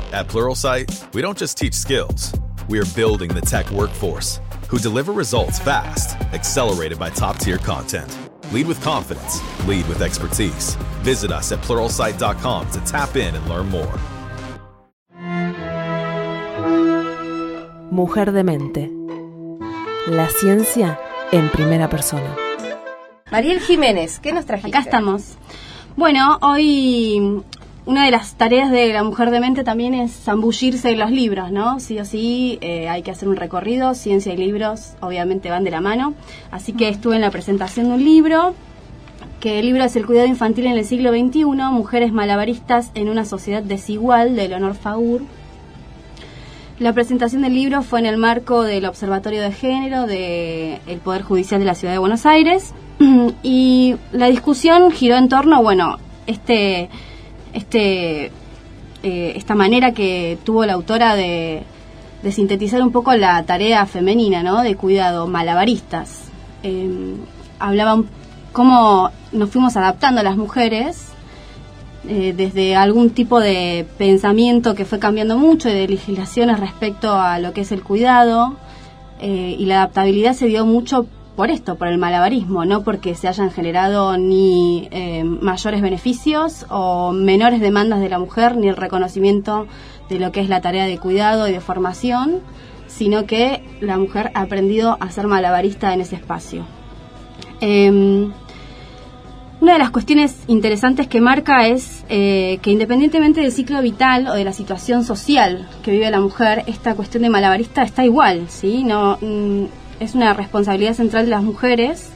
At Pluralsight, we don't just teach skills. We are building the tech workforce who deliver results fast, accelerated by top-tier content. Lead with confidence. Lead with expertise. Visit us at Pluralsight.com to tap in and learn more. Mujer de Mente. La ciencia en primera persona. Mariel Jiménez, ¿qué nos trajiste? Acá estamos. Bueno, hoy una de las tareas de la Mujer de Mente también es zambullirse en los libros, ¿no? Sí o sí, hay que hacer un recorrido. Ciencia y libros obviamente van de la mano. Así que estuve en la presentación de un libro, que el libro es El cuidado infantil en el siglo XXI, Mujeres malabaristas en una sociedad desigual, de Leonor Faur. La presentación del libro fue en el marco del Observatorio de Género del Poder Judicial de la Ciudad de Buenos Aires. Y la discusión giró en torno, bueno, esta manera que tuvo la autora de sintetizar un poco la tarea femenina, ¿no?, de cuidado, malabaristas. Hablaban cómo nos fuimos adaptando a las mujeres desde algún tipo de pensamiento que fue cambiando mucho, de legislaciones respecto a lo que es el cuidado, y la adaptabilidad se dio mucho por esto, por el malabarismo, no porque se hayan generado ni mayores beneficios o menores demandas de la mujer, ni el reconocimiento de lo que es la tarea de cuidado y de formación, sino que la mujer ha aprendido a ser malabarista en ese espacio. Una de las cuestiones interesantes que marca es que independientemente del ciclo vital o de la situación social que vive la mujer, esta cuestión de malabarista está igual, ¿sí? No, es una responsabilidad central de las mujeres,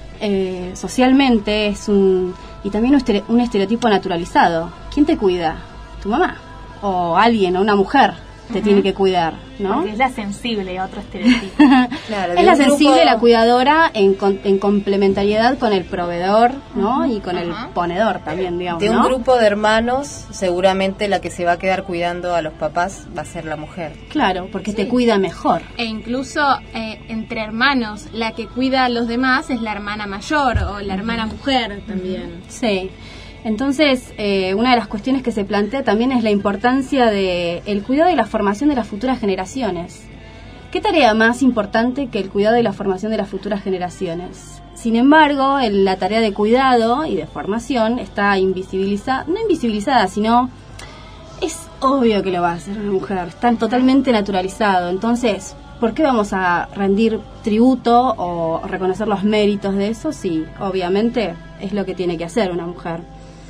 socialmente y también un estereotipo naturalizado. ¿Quién te cuida? ¿Tu mamá? O alguien, o una mujer te tiene que cuidar, ¿no? Porque es la sensible, otro estereotipo. Claro, es la sensible, la cuidadora en complementariedad con el proveedor, ¿no? Y con el ponedor también, digamos, de un ¿no? grupo de hermanos, seguramente la que se va a quedar cuidando a los papás va a ser la mujer. Claro, porque te cuida mejor. E incluso entre hermanos, la que cuida a los demás es la hermana mayor o la hermana mujer también. Sí. Entonces, una de las cuestiones que se plantea también es la importancia del cuidado y la formación de las futuras generaciones. ¿Qué tarea más importante que el cuidado y la formación de las futuras generaciones? Sin embargo, la tarea de cuidado y de formación está no invisibilizada, sino es obvio que lo va a hacer una mujer, está totalmente naturalizado. Entonces, ¿por qué vamos a rendir tributo o reconocer los méritos de eso? Sí, obviamente es lo que tiene que hacer una mujer.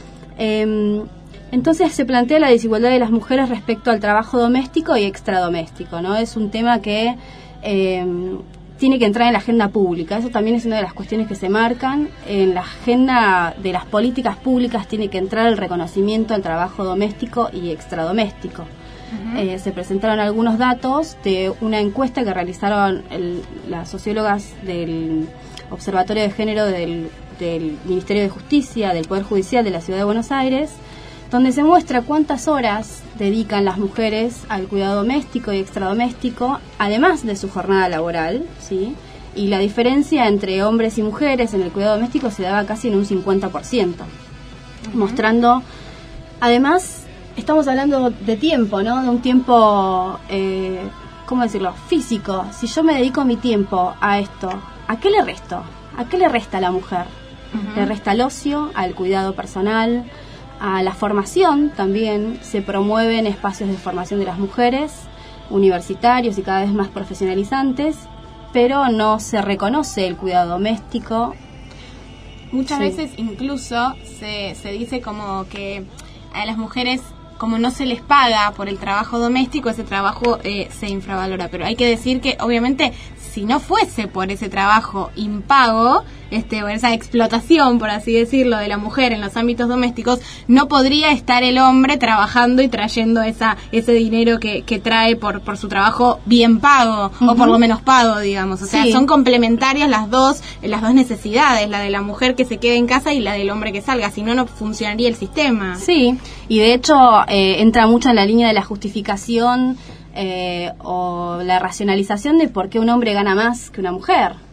Entonces se plantea la desigualdad de las mujeres respecto al trabajo doméstico y extradoméstico, ¿no? Es un tema que tiene que entrar en la agenda pública. Eso también es una de las cuestiones que se marcan. En la agenda de las políticas públicas tiene que entrar el reconocimiento al trabajo doméstico y extradoméstico. Se presentaron algunos datos de una encuesta que realizaron las sociólogas del Observatorio de Género del Ministerio de Justicia, del Poder Judicial de la Ciudad de Buenos Aires, donde se muestra cuántas horas dedican las mujeres al cuidado doméstico y extradoméstico, además de su jornada laboral, ¿sí? Y la diferencia entre hombres y mujeres en el cuidado doméstico se daba casi en un 50%, mostrando, además, estamos hablando de tiempo, ¿no? De un tiempo, ¿cómo decirlo?, físico. Si yo me dedico mi tiempo a esto, ¿a qué le resto? ¿A qué le resta a la mujer? Le resta al ocio, al cuidado personal, a la formación también. Se promueven espacios de formación de las mujeres, universitarios y cada vez más profesionalizantes, pero no se reconoce el cuidado doméstico. Muchas veces incluso se dice como que a las mujeres, como no se les paga por el trabajo doméstico, ese trabajo se infravalora. Pero hay que decir que, obviamente, si no fuese por ese trabajo impago, o esa explotación, por así decirlo, de la mujer en los ámbitos domésticos, no podría estar el hombre trabajando y trayendo ese dinero que trae por su trabajo bien pago, o por lo menos pago, digamos. O sea, son complementarias las dos necesidades, la de la mujer que se quede en casa y la del hombre que salga, si no, no funcionaría el sistema. Sí, y de hecho entra mucho en la línea de la justificación o la racionalización de por qué un hombre gana más que una mujer,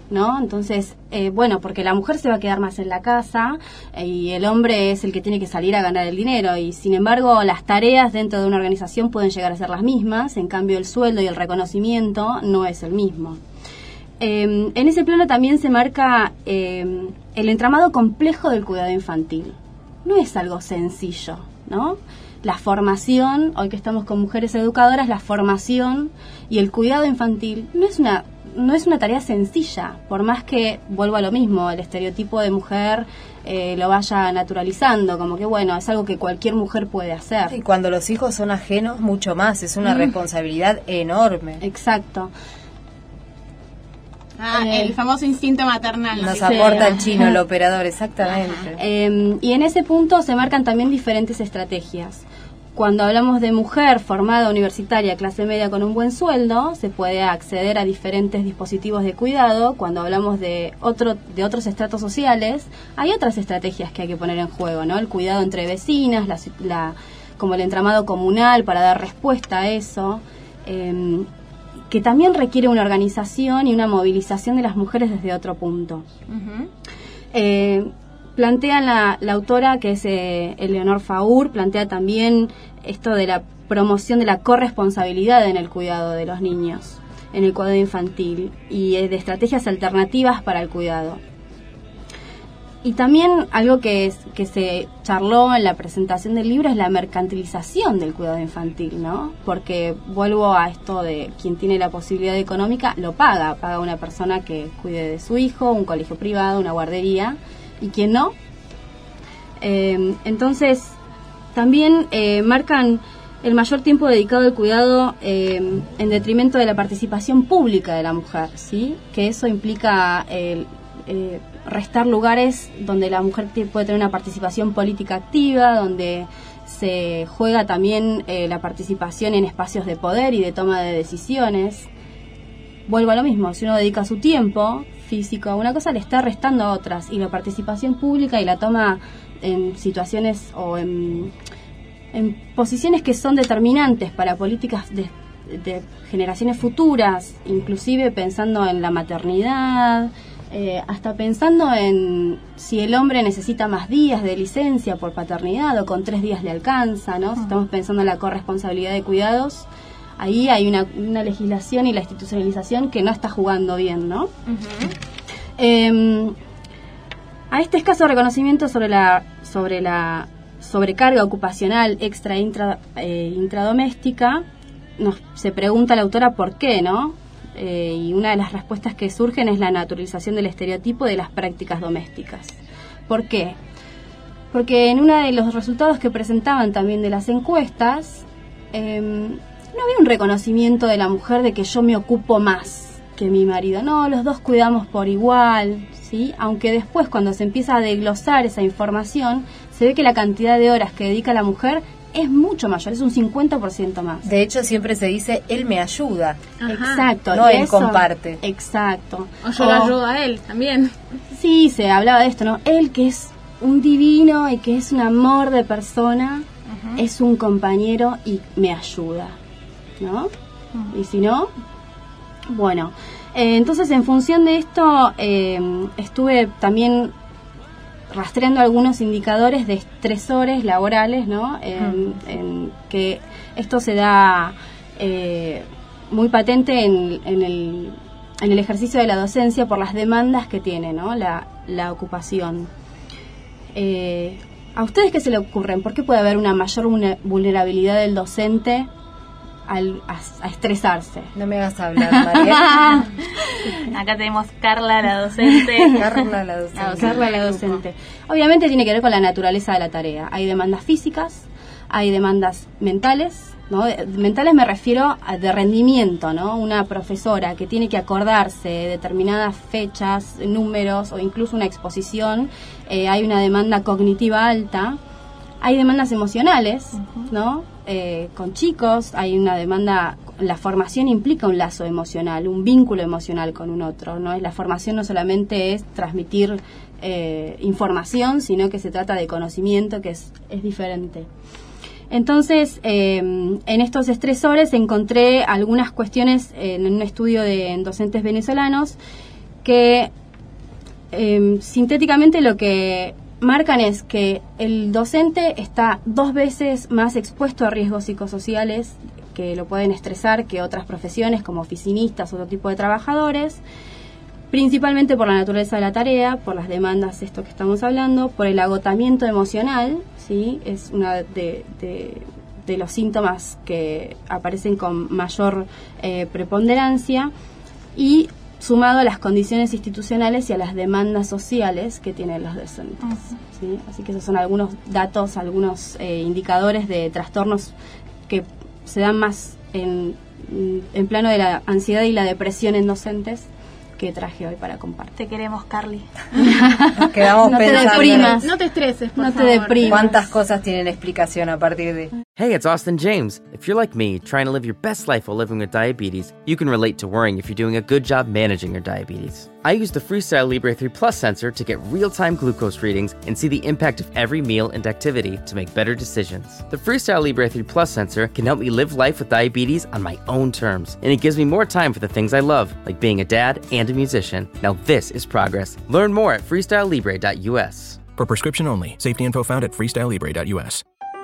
¿no? Entonces, porque la mujer se va a quedar más en la casa y el hombre es el que tiene que salir a ganar el dinero, y sin embargo las tareas dentro de una organización pueden llegar a ser las mismas, en cambio el sueldo y el reconocimiento no es el mismo. En ese plano también se marca el entramado complejo del cuidado infantil. No es algo sencillo, ¿no? La formación, hoy que estamos con mujeres educadoras, la formación y el cuidado infantil no es una tarea sencilla, por más que, vuelvo a lo mismo, el estereotipo de mujer lo vaya naturalizando, como que bueno, es algo que cualquier mujer puede hacer. Y cuando los hijos son ajenos, mucho más, es una responsabilidad enorme. Exacto. El famoso instinto maternal. Nos aporta el chino, el operador, exactamente. Y en ese punto se marcan también diferentes estrategias. Cuando hablamos de mujer formada universitaria, clase media con un buen sueldo, se puede acceder a diferentes dispositivos de cuidado. Cuando hablamos de otros estratos sociales, hay otras estrategias que hay que poner en juego, ¿no? El cuidado entre vecinas, como el entramado comunal para dar respuesta a eso, que también requiere una organización y una movilización de las mujeres desde otro punto. Plantea la autora, que es Eleonor Faur, plantea también esto de la promoción de la corresponsabilidad en el cuidado de los niños, en el cuidado infantil, y de estrategias alternativas para el cuidado. Y también algo que se charló en la presentación del libro es la mercantilización del cuidado infantil, ¿no? Porque vuelvo a esto de quien tiene la posibilidad económica, lo paga una persona que cuide de su hijo, un colegio privado, una guardería, y quien no. Entonces, también marcan el mayor tiempo dedicado al cuidado en detrimento de la participación pública de la mujer, ¿sí? Que eso implica restar lugares donde la mujer puede tener una participación política activa, donde se juega también la participación en espacios de poder y de toma de decisiones. Vuelvo a lo mismo, si uno dedica su tiempo físico a una cosa, le está restando a otras, y la participación pública y la toma en situaciones o en posiciones que son determinantes para políticas de generaciones futuras, inclusive pensando en la maternidad, hasta pensando en si el hombre necesita más días de licencia por paternidad o con 3 días le alcanza, ¿no? Si estamos pensando en la corresponsabilidad de cuidados, ahí hay una legislación y la institucionalización que no está jugando bien, ¿no? A este escaso reconocimiento sobre la sobrecarga ocupacional extra e intradoméstica, se pregunta la autora por qué, ¿no? Y una de las respuestas que surgen es la naturalización del estereotipo de las prácticas domésticas. ¿Por qué? Porque en uno de los resultados que presentaban también de las encuestas, no había un reconocimiento de la mujer de que yo me ocupo más que mi marido. No, los dos cuidamos por igual, ¿sí? Aunque después, cuando se empieza a desglosar esa información, se ve que la cantidad de horas que dedica la mujer es mucho mayor, es un 50% más. De hecho, siempre se dice, él me ayuda. Ajá. Exacto. No, él comparte. Exacto. O yo lo ayudo a él también. Sí, se hablaba de esto, ¿no? Él, que es un divino y que es un amor de persona, es un compañero y me ayuda, ¿no? Y si no, bueno. Entonces, en función de esto, estuve también rastreando algunos indicadores de estresores laborales, ¿no? En que esto se da muy patente en el ejercicio de la docencia por las demandas que tiene, ¿no? La ocupación. ¿A ustedes qué se le ocurren? ¿Por qué puede haber una mayor vulnerabilidad del docente a estresarse? No me hagas hablar, María. Acá tenemos Carla, la docente. Carla, la docente. Obviamente tiene que ver con la naturaleza de la tarea. Hay demandas físicas, hay demandas mentales, ¿no? Mentales me refiero a de rendimiento, ¿no? Una profesora que tiene que acordarse de determinadas fechas, números o incluso una exposición, hay una demanda cognitiva alta. Hay demandas emocionales, ¿no? Con chicos hay una demanda. La formación implica un lazo emocional, un vínculo emocional con un otro, ¿no? La formación no solamente es transmitir información, sino que se trata de conocimiento, que es diferente. Entonces, en estos estresores encontré algunas cuestiones en un estudio de docentes venezolanos que sintéticamente lo que marcan es que el docente está 2 veces más expuesto a riesgos psicosociales que lo pueden estresar que otras profesiones como oficinistas o otro tipo de trabajadores, principalmente por la naturaleza de la tarea, por las demandas, esto que estamos hablando, por el agotamiento emocional, ¿sí? Es una de los síntomas que aparecen con mayor preponderancia, y sumado a las condiciones institucionales y a las demandas sociales que tienen los docentes. ¿Sí? Así que esos son algunos datos, algunos indicadores de trastornos que se dan más en plano de la ansiedad y la depresión en docentes, que traje hoy para compartir. Te queremos, Carly. Nos quedamos no pensando. Te deprimas. No te estreses, por no favor. te deprimas. ¿Cuántas cosas tienen explicación a partir de? Hey, it's Austin James. If you're like me, trying to live your best life while living with diabetes, you can relate to worrying if you're doing a good job managing your diabetes. I use the Freestyle Libre 3 Plus sensor to get real-time glucose readings and see the impact of every meal and activity to make better decisions. The Freestyle Libre 3 Plus sensor can help me live life with diabetes on my own terms, and it gives me more time for the things I love, like being a dad and a musician. Now this is progress. Learn more at freestylelibre.us. For prescription only. Safety info found at freestylelibre.us.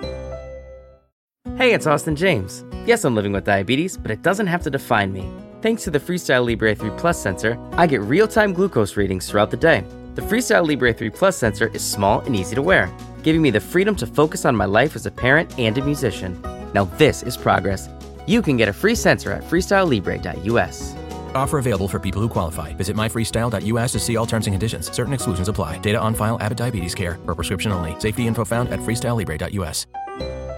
Hey, it's Austin James. Yes, I'm living with diabetes, but it doesn't have to define me. Thanks to the Freestyle Libre 3 Plus sensor, I get real-time glucose readings throughout the day. The Freestyle Libre 3 Plus sensor is small and easy to wear, giving me the freedom to focus on my life as a parent and a musician. Now this is progress. You can get a free sensor at freestylelibre.us. Offer available for people who qualify. Visit myfreestyle.us to see all terms and conditions. Certain exclusions apply. Data on file, Abbott Diabetes Care. For prescription only. Safety info found at freestylelibre.us.